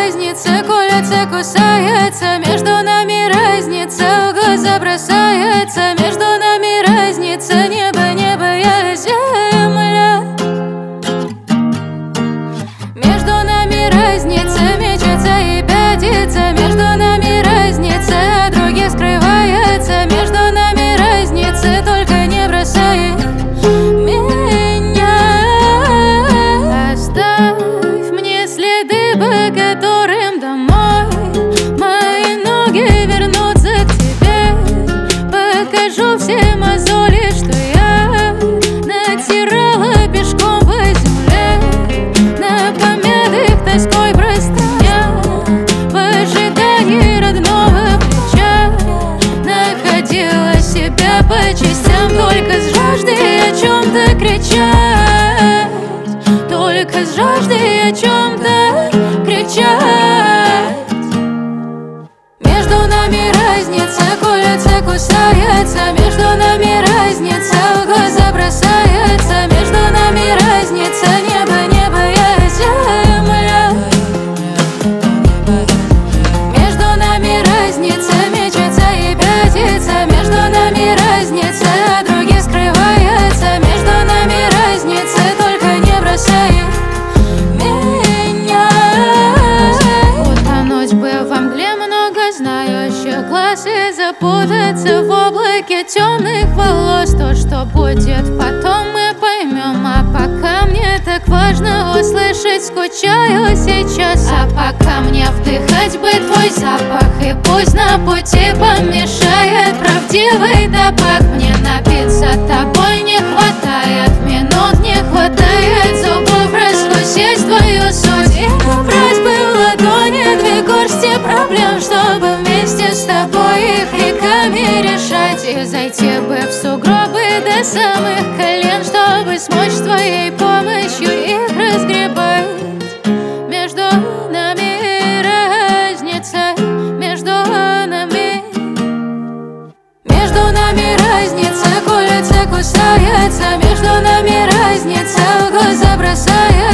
разница, колется, кусается, между нами разница, в глаза бросается, между нами разница, небо, небо, я земля. Между нами разница, мечется и пятится, между нами разница, от других скрывается, между нами разница, только не бросай меня. Оставь мне следы, по которым домой мои ноги вернутся к тебе. Покажу все мозоли, что я натирала пешком по земле, на помятых тоской простынях, в ожидании родного плеча. Находила себя по частям, только с жаждой о чем-то кричать, только с жаждой о чем-то кричать. Между нами разница, колется, кусается, между нами разница, в глаза бросается, между нами разница, небо, небо, я земля. Между нами разница, мечется и пятится, между нами разница, от других скрывается, между нами разница, только не бросай меня. Утонуть бы во мгле много знающих глаз и запутаться в облаке темных волос. То, что будет потом, мы поймем, а пока мне так важно услышать, скучаю сейчас. А пока мне вдыхать бы твой запах, и пусть на пути помешает правдивый табак. Мне напиться тобой не хватает минут, не хватает зубов раскусить твою суть и набрать бы в ладони две горсти проблем, чтобы вместе с тобой их веками решать. И зайти бы в сугробы до самых колен, чтобы смочь твоей помощью их разгребать. Между нами разница, между нами. Между нами разница, колется, кусается, между нами разница, в глаза бросается.